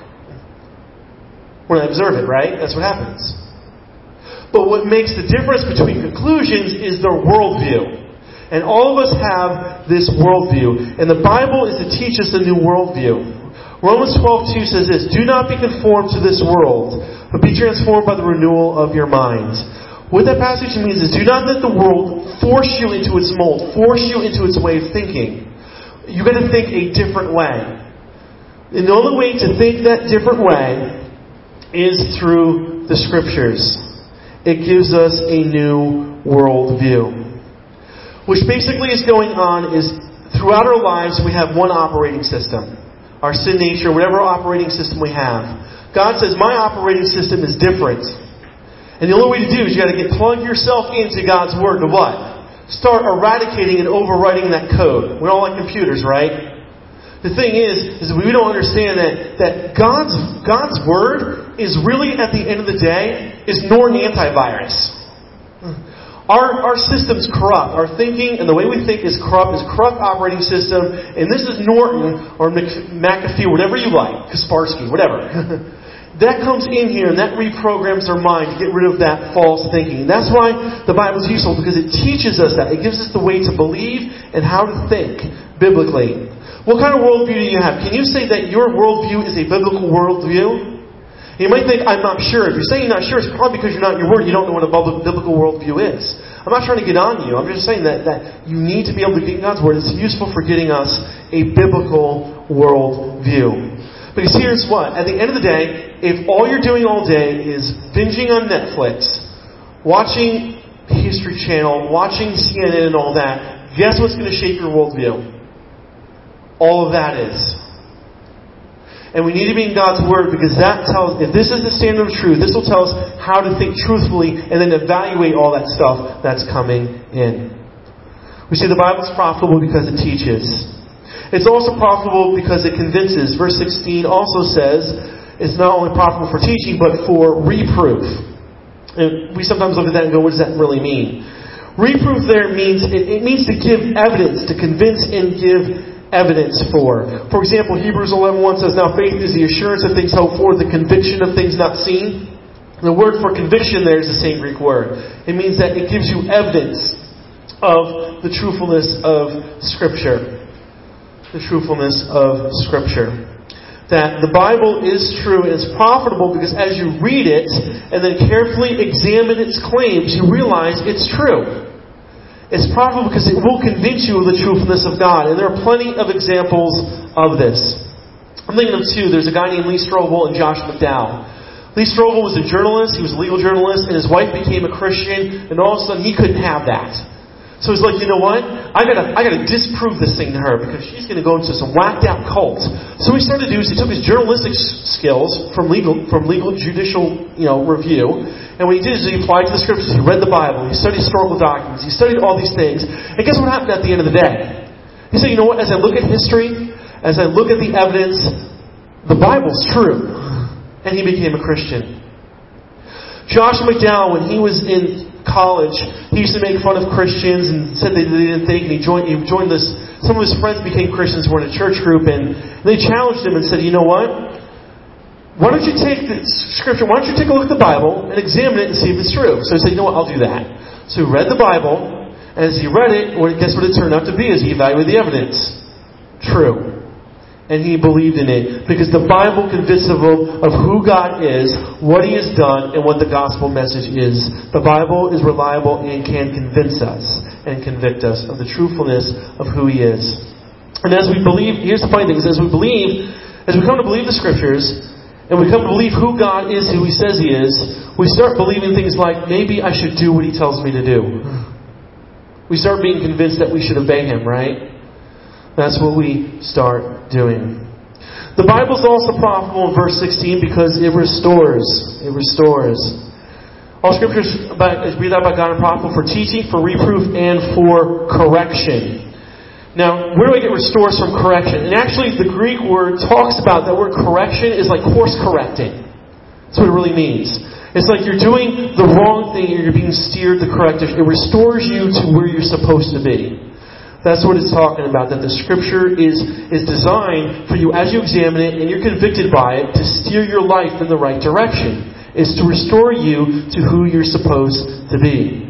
When I observe it, right? That's what happens. But what makes the difference between conclusions is their worldview. And all of us have this worldview. And the Bible is to teach us a new worldview. Romans 12:2 says this, do not be conformed to this world, but be transformed by the renewal of your mind. What that passage means is do not let the world force you into its mold, force you into its way of thinking. You've got to think a different way. And the only way to think that different way is through the Scriptures. It gives us a new worldview. Which basically is going on is throughout our lives we have one operating system. Our sin nature, whatever operating system we have. God says, my operating system is different. And the only way to do is you got to plug yourself into God's Word to what? Start eradicating and overwriting that code. We all like computers, right? The thing is we don't understand that God's Word is really, at the end of the day, is Norton antivirus. Our system's corrupt. Our thinking and the way we think is corrupt. It's a corrupt operating system. And this is Norton or McAfee, whatever you like. Kaspersky, whatever. That comes in here and that reprograms our mind to get rid of that false thinking. And that's why the Bible's useful, because it teaches us that. It gives us the way to believe and how to think biblically. What kind of worldview do you have? Can you say that your worldview is a biblical worldview? You might think, I'm not sure. If you're saying you're not sure, it's probably because you're not in your Word. You don't know what a biblical worldview is. I'm not trying to get on you. I'm just saying that you need to be able to get in God's Word. It's useful for getting us a biblical worldview. Because here's what. At the end of the day, if all you're doing all day is binging on Netflix, watching History Channel, watching CNN and all that, guess what's going to shape your worldview? All of that is. And we need to be in God's Word because that tells, if this is the standard of truth, this will tell us how to think truthfully and then evaluate all that stuff that's coming in. We see the Bible is profitable because it teaches. It's also profitable because it convinces. Verse 16 also says it's not only profitable for teaching, but for reproof. And we sometimes look at that and go, what does that really mean? Reproof there means, it means to give evidence, to convince and give evidence for. For example, Hebrews 11:1 says, now faith is the assurance of things hoped for, the conviction of things not seen. The word for conviction there is the same Greek word. It means that it gives you evidence of the truthfulness of Scripture. The truthfulness of Scripture. That the Bible is true and it's profitable because as you read it and then carefully examine its claims, you realize it's true. It's profitable because it will convince you of the truthfulness of God. And there are plenty of examples of this. I'm thinking of two. There's a guy named Lee Strobel and Josh McDowell. Lee Strobel was a journalist. He was a legal journalist. And his wife became a Christian. And all of a sudden, he couldn't have that. So he's like, you know what? I gotta disprove this thing to her because she's going to go into some whacked out cult. So what he started to do is he took his journalistic skills from legal judicial review, and what he did is he applied to the Scriptures. He read the Bible. He studied historical documents. He studied all these things. And guess what happened at the end of the day? He said, you know what? As I look at history, as I look at the evidence, the Bible's true. And he became a Christian. Josh McDowell, when he was in college, he used to make fun of Christians and said they didn't think, and he joined this. Some of his friends became Christians, were in a church group, and they challenged him and said, you know what? Why don't you take the Scripture, why don't you take a look at the Bible and examine it and see if it's true? So he said, you know what, I'll do that. So he read the Bible, and as he read it, guess what it turned out to be as he evaluated the evidence? True. And he believed in it. Because the Bible convinces him of who God is, what He has done, and what the gospel message is. The Bible is reliable and can convince us and convict us of the truthfulness of who He is. And as we believe, here's the funny thing, is as we come to believe the Scriptures, and we come to believe who God is, who He says He is, we start believing things like, maybe I should do what He tells me to do. We start being convinced that we should obey Him, right? That's what we start doing. The Bible is also profitable in verse 16 because it restores. It restores. All Scriptures is breathed out by God and profitable for teaching, for reproof, and for correction. Now, where do I get restores from correction? And actually, the Greek word talks about that word correction is like course correcting. That's what it really means. It's like you're doing the wrong thing and you're being steered the correct direction. It restores you to where you're supposed to be. That's what it's talking about, that the Scripture is designed for you as you examine it and you're convicted by it to steer your life in the right direction. It's to restore you to who you're supposed to be.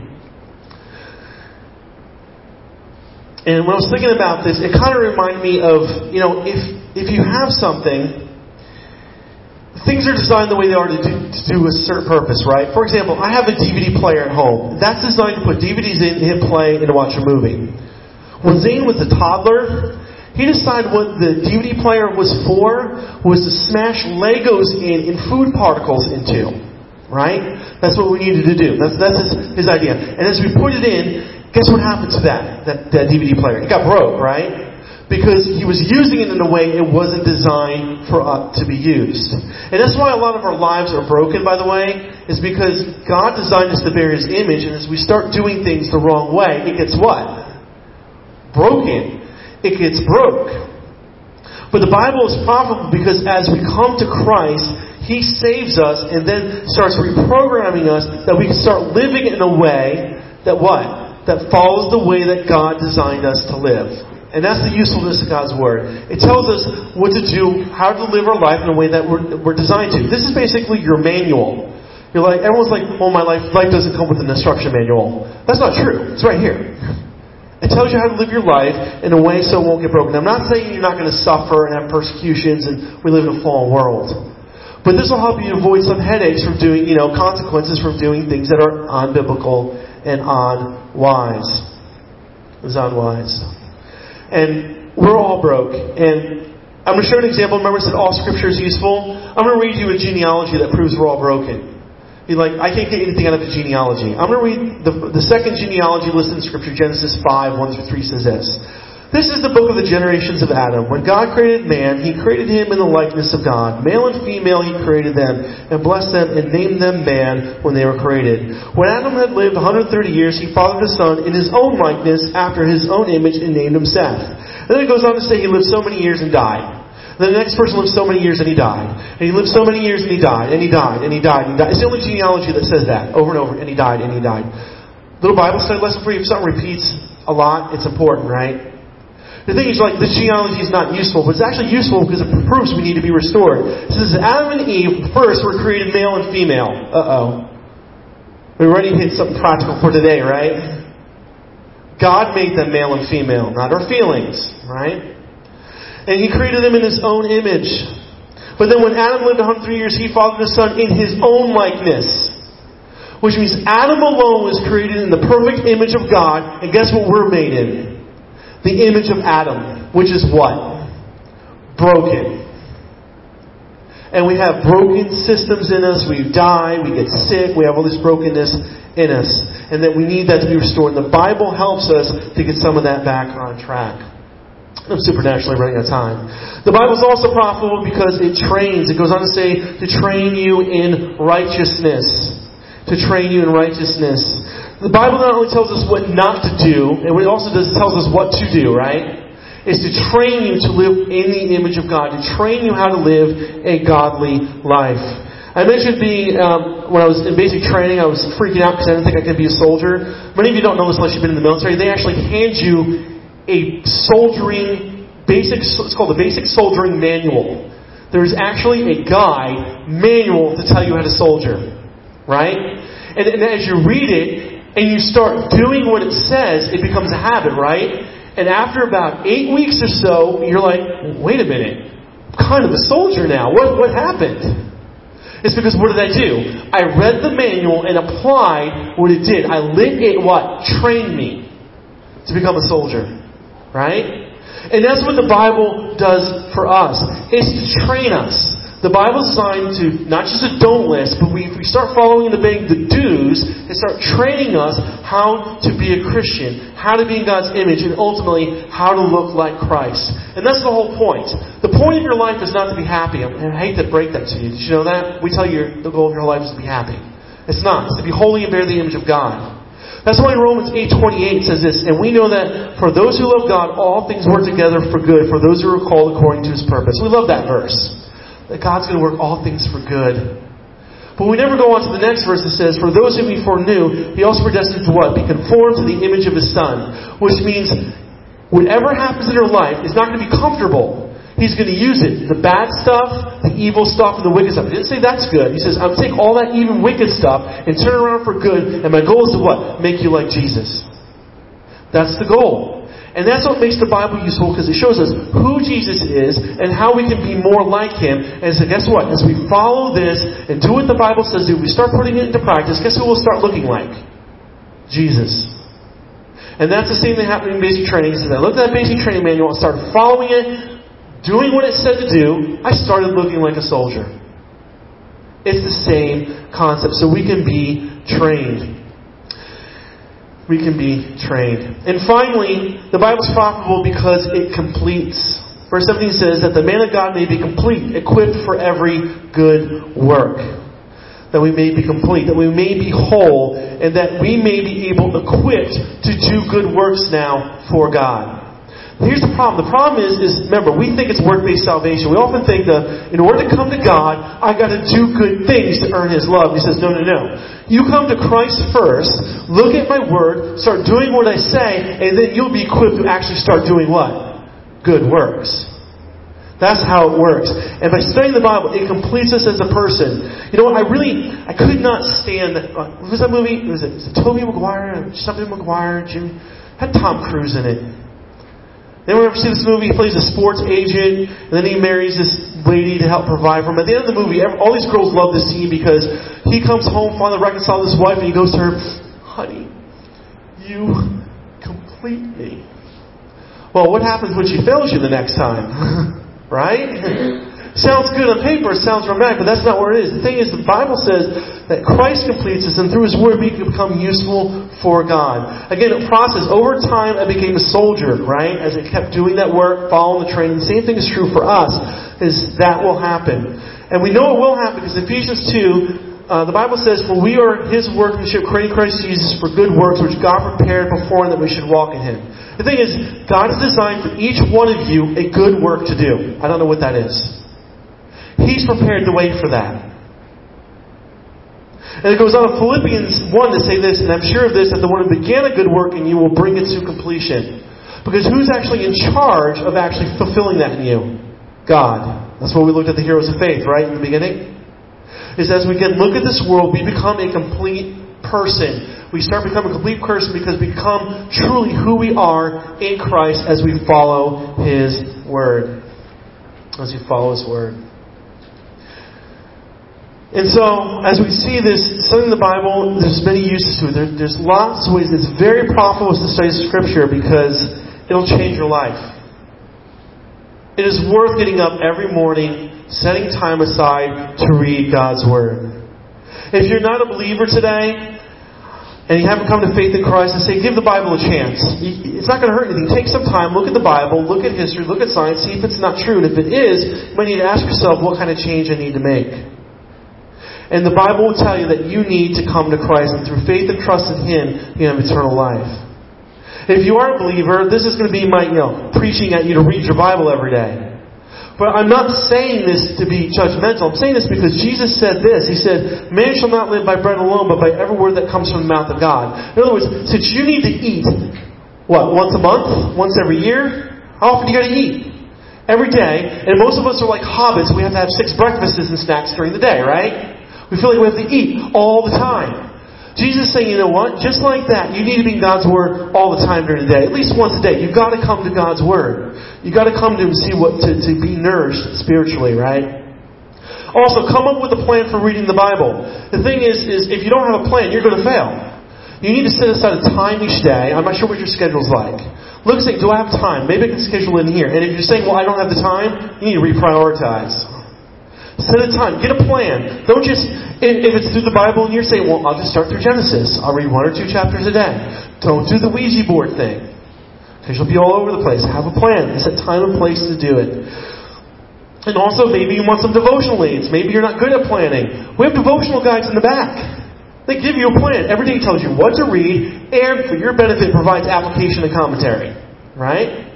And when I was thinking about this, it kind of reminded me of, if you have something, things are designed the way they are to do a certain purpose, right? For example, I have a DVD player at home. That's designed to put DVDs in, hit play, and to watch a movie. When Zane was a toddler, he decided what the DVD player was for was to smash Legos in food particles into. Right? That's what we needed to do. That's his idea. And as we put it in, guess what happened to that DVD player? It got broke, right? Because he was using it in a way it wasn't designed for to be used. And that's why a lot of our lives are broken, by the way, is because God designed us to bear His image, and as we start doing things the wrong way, it gets what? Broken. It gets broke. But the Bible is profitable because as we come to Christ, He saves us and then starts reprogramming us that we can start living in a way that what? That follows the way that God designed us to live. And that's the usefulness of God's Word. It tells us what to do, how to live our life in a way that we're designed to. This is basically your manual. Everyone's like, oh, my life doesn't come with an instruction manual. That's not true. It's right here. It tells you how to live your life in a way so it won't get broken. I'm not saying you're not going to suffer and have persecutions and we live in a fallen world. But this will help you avoid some headaches from doing, consequences from doing things that are unbiblical and unwise. It's unwise. And we're all broke. And I'm going to show you an example. Remember I said all Scripture is useful? I'm going to read you a genealogy that proves we're all broken. You're like, I can't get anything out of the genealogy. I'm going to read the second genealogy listed in Scripture, Genesis 5, 1 through 3 says this. This is the book of the generations of Adam. When God created man, He created him in the likeness of God. Male and female He created them, and blessed them, and named them man when they were created. When Adam had lived 130 years, he fathered a son in his own likeness, after his own image, and named him Seth. And then it goes on to say he lived so many years and died. Then the next person lived so many years and he died. And he lived so many years and he died, and he died, and he died, and he died. It's the only genealogy that says that, over and over, and he died, and he died. Little Bible study lesson for you. If something repeats a lot, it's important, right? The thing is, like, this genealogy is not useful, but it's actually useful because it proves we need to be restored. It says Adam and Eve first were created male and female. We already hit something practical for today, right? God made them male and female, not our feelings, right? And He created them in His own image. But then when Adam lived 103 years, he fathered a son in his own likeness. Which means Adam alone was created in the perfect image of God. And guess what we're made in? The image of Adam, which is what? Broken. And we have broken systems in us. We die, we get sick, we have all this brokenness in us. And that we need that to be restored. And the Bible helps us to get some of that back on track. I'm supernaturally running out of time. The Bible is also profitable because it trains. It goes on to say, to train you in righteousness. To train you in righteousness. The Bible not only tells us what not to do, and it also tells us what to do, right? It's to train you to live in the image of God. To train you how to live a godly life. I mentioned being, when I was in basic training, I was freaking out because I didn't think I could be a soldier. Many of you don't know this unless you've been in the military. They actually hand you a soldiering, it's called the Basic Soldiering Manual. There's actually a guide, manual, to tell you how to soldier. Right? And as you read it, and you start doing what it says, it becomes a habit, right? And after about 8 weeks or so, you're like, wait a minute, I'm kind of a soldier now. What happened? It's because what did I do? I read the manual and applied what it did. I let it train me to become a soldier. Right? And that's what the Bible does for us. It's to train us. The Bible is designed to, not just a don't list, but if we start following the do's and start training us how to be a Christian, how to be in God's image, and ultimately how to look like Christ. And that's the whole point. The point of your life is not to be happy. And I hate to break that to you. Did you know that? We tell you the goal of your life is to be happy. It's not. It's to be holy and bear the image of God. That's why in Romans 8:28 says this, and we know that for those who love God, all things work together for good, for those who are called according to His purpose. We love that verse. That God's going to work all things for good. But we never go on to the next verse that says, for those whom He foreknew, He also predestined to what? Be conformed to the image of His Son. Which means, whatever happens in your life is not going to be comfortable. He's going to use it. The bad stuff, the evil stuff, and the wicked stuff. He didn't say that's good. He says, I'm going to take all that even wicked stuff and turn it around for good. And my goal is to what? Make you like Jesus. That's the goal. And that's what makes the Bible useful, because it shows us who Jesus is and how we can be more like Him. And so guess what? As we follow this and do what the Bible says do, we start putting it into practice, guess who we'll start looking like? Jesus. And that's the same thing happened in basic training. As I looked at that basic training manual and started following it, doing what it said to do, I started looking like a soldier. It's the same concept. So we can be trained. We can be trained. And finally, the Bible is profitable because it completes. Verse 17 says that the man of God may be complete, equipped for every good work. That we may be complete, that we may be whole, and that we may be equipped to do good works now for God. Here's the problem. The problem is remember, we think it's work-based salvation. We often think that in order to come to God, I got to do good things to earn His love. He says, no. You come to Christ first, look at my Word, start doing what I say, and then you'll be equipped to actually start doing what? Good works. That's how it works. And by studying the Bible, it completes us as a person. You know what? I could not stand that. What was that movie? Was it Tobey Maguire? Something Maguire? Jim? Had Tom Cruise in it. Anyone ever see this movie? He plays a sports agent, and then he marries this lady to help provide for him. At the end of the movie, all these girls love this scene because he comes home, finally reconciled with his wife, and he goes to her, honey, you complete me. Well, what happens when she fails you the next time? Right? Sounds good on paper, it sounds romantic, but that's not what it is. The thing is, the Bible says that Christ completes us, and through His Word we can become useful for God. Again, a process. Over time, I became a soldier, right? As I kept doing that work, following the training. The same thing is true for us, is that will happen. And we know it will happen because Ephesians 2, the Bible says, "For we are His workmanship, created in Christ Jesus for good works, which God prepared beforehand that we should walk in Him." The thing is, God has designed for each one of you a good work to do. I don't know what that is. He's prepared the way for that. And it goes on in Philippians 1 to say this, "And I'm sure of this, that the one who began a good work in you will bring it to completion." Because who's actually in charge of actually fulfilling that in you? God. That's what we looked at the heroes of faith, right, in the beginning? Is as we can look at this world, we become a complete person. We start becoming a complete person because we become truly who we are in Christ as we follow His Word. As we follow His Word. And so, as we see this, something in the Bible, there's many uses to it. There's lots of ways. It's very profitable to study Scripture because it'll change your life. It is worth getting up every morning, setting time aside to read God's Word. If you're not a believer today, and you haven't come to faith in Christ, I say, give the Bible a chance. It's not going to hurt anything. Take some time, look at the Bible, look at history, look at science, see if it's not true. And if it is, you might need to ask yourself, what kind of change I need to make? And the Bible will tell you that you need to come to Christ, and through faith and trust in Him, you have eternal life. If you are a believer, this is going to be my, preaching at you to read your Bible every day. But I'm not saying this to be judgmental. I'm saying this because Jesus said this. He said, "Man shall not live by bread alone, but by every word that comes from the mouth of God." In other words, since you need to eat, once a month? Once every year? How often do you got to eat? Every day. And most of us are like hobbits. We have to have 6 breakfasts and snacks during the day, right? We feel like we have to eat all the time. Jesus is saying, you know what? Just like that, you need to be in God's Word all the time during the day. At least once a day. You've got to come to God's Word. You've got to come to Him and see to be nourished spiritually, right? Also, come up with a plan for reading the Bible. The thing is if you don't have a plan, you're going to fail. You need to set aside a time each day. I'm not sure what your schedule's like. Look and say, do I have time? Maybe I can schedule in here. And if you're saying, well, I don't have the time, you need to reprioritize. Set a time. Get a plan. Don't just, if it's through the Bible and you're saying, well, I'll just start through Genesis. I'll read 1 or 2 chapters a day. Don't do the Ouija board thing. Because you'll be all over the place. Have a plan. Set time and place to do it. And also, maybe you want some devotional aids. Maybe you're not good at planning. We have devotional guides in the back. They give you a plan. Every day tells you what to read, and for your benefit provides application and commentary. Right?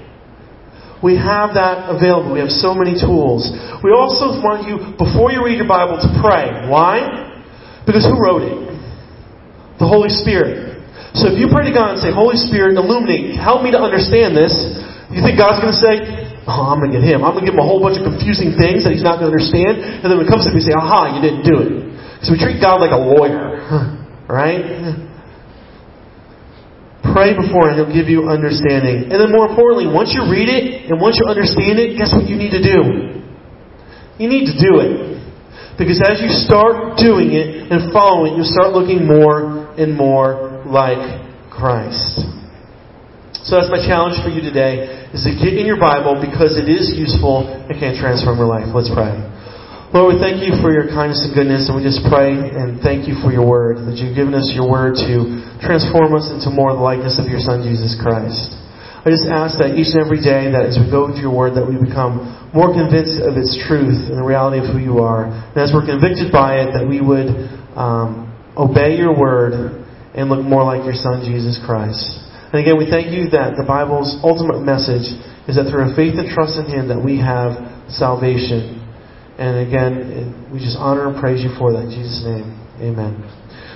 We have that available. We have so many tools. We also want you, before you read your Bible, to pray. Why? Because who wrote it? The Holy Spirit. So if you pray to God and say, Holy Spirit, illuminate, help me to understand this, you think God's going to say, oh, I'm going to get Him. I'm going to give Him a whole bunch of confusing things that He's not going to understand. And then when it comes to me, say, aha, you didn't do it. So we treat God like a lawyer. Right? Pray before and He'll give you understanding. And then more importantly, once you read it and once you understand it, guess what you need to do? You need to do it. Because as you start doing it and following it, you'll start looking more and more like Christ. So that's my challenge for you today, is to get in your Bible because it is useful and can transform your life. Let's pray. Lord, we thank You for Your kindness and goodness, and we just pray and thank You for Your Word, that You've given us Your Word to transform us into more the likeness of Your Son, Jesus Christ. I just ask that each and every day, that as we go through Your Word, that we become more convinced of its truth and the reality of who You are. And as we're convicted by it, that we would obey Your Word and look more like Your Son, Jesus Christ. And again, we thank You that the Bible's ultimate message is that through a faith and trust in Him that we have salvation. And again, we just honor and praise You for that. In Jesus' name, amen.